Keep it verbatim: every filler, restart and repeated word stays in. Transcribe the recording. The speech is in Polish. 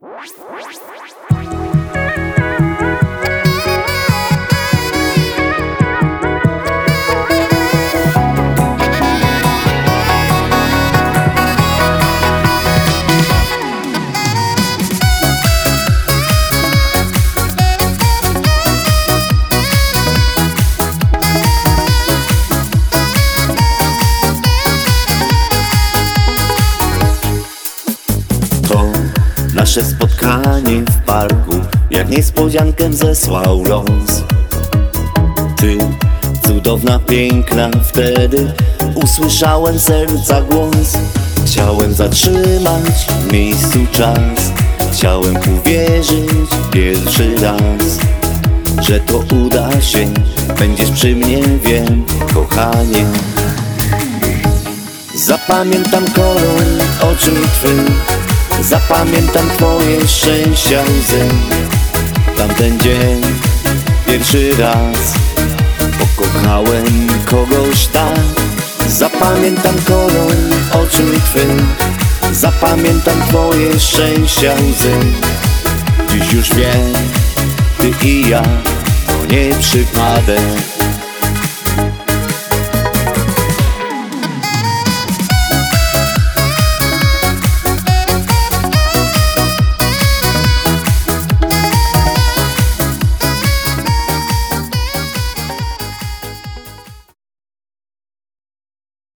To nasze spotkanie w parku jak niespodziankę zesłał los. Ty, cudowna, piękna, wtedy usłyszałem serca głos. Chciałem zatrzymać w miejscu czas, chciałem uwierzyć pierwszy raz, że to uda się, będziesz przy mnie, wiem, kochanie. Zapamiętam kolor oczu twych, zapamiętam twoje szczęścia łzy. Tamten dzień pierwszy raz pokochałem kogoś tak. Zapamiętam kolor oczu twych, zapamiętam twoje szczęścia łzy. Dziś już wiem, ty i ja to nie przypadek.